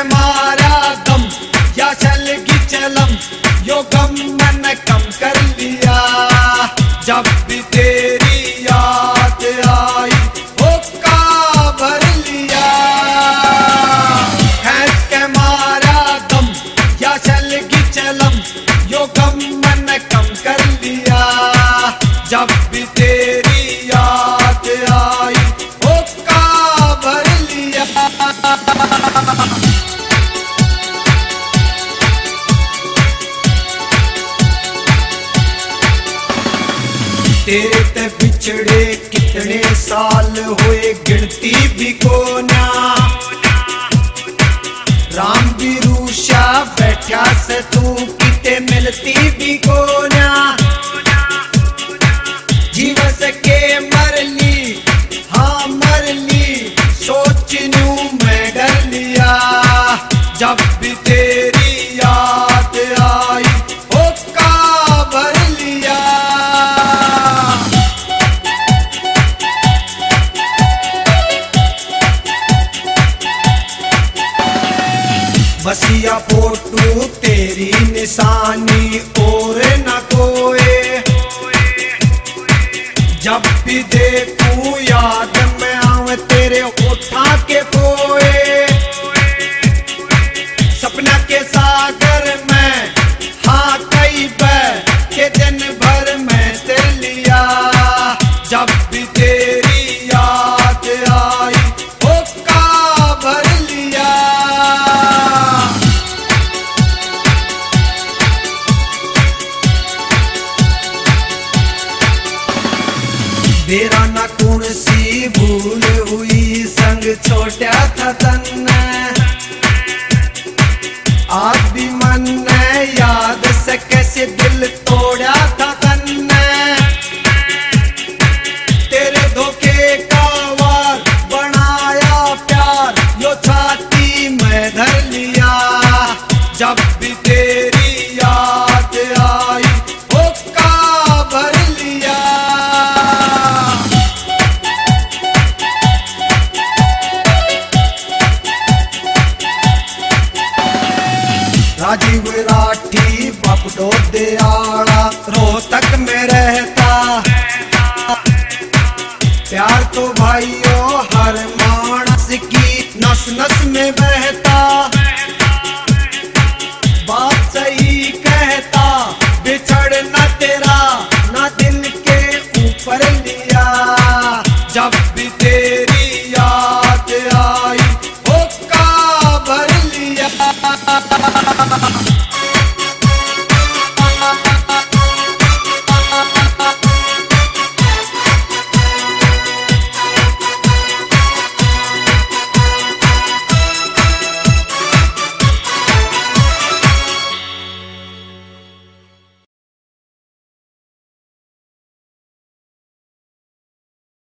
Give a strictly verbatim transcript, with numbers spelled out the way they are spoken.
मारा गम या चल की चलम, यो गम मैंने कम कर लिया। जब भी तेरी याद आई हुक्का भर लिया। खैस के मारा गम या चल की चलम, यो गम मैंने कम कर लिया। जब भी तेरी याद आई हुक्का भर लिया। तेरे ते बिछड़े कितने साल हुए गिनती भी को ना। राम भी रूशा बैठा से तू किते मिलती भी को ना। जीवन से के मर ली, हाँ मर ली, सोच नू मैं डर लिया। जब भी तेरी याद आई हुक्का भर लिया। बसिया फोटू तेरी निशानी और न कोए। जब भी देखूं याद में आवे तेरे होठा के पोए। सपना के सागर में हाँ कई बार के दिन भर में तेरे लिया। जब भी तेरी याद आई हुक्का भर लिया। मेरा न कौन सी भूल हुई संग छोटा था तन्ने। आज भी मन ने याद से कैसे दिल तोड़ा था तन्ने। तेरे धोखे का वार बनाया प्यार, यो छाती में धर लिया। जब भी तेरी याद आई हुक्का भर लिया। राजीव राठी बपडो दयाला रोहतक में रहता। प्यार तो भाइयों हर मानस की नस नस में बहता।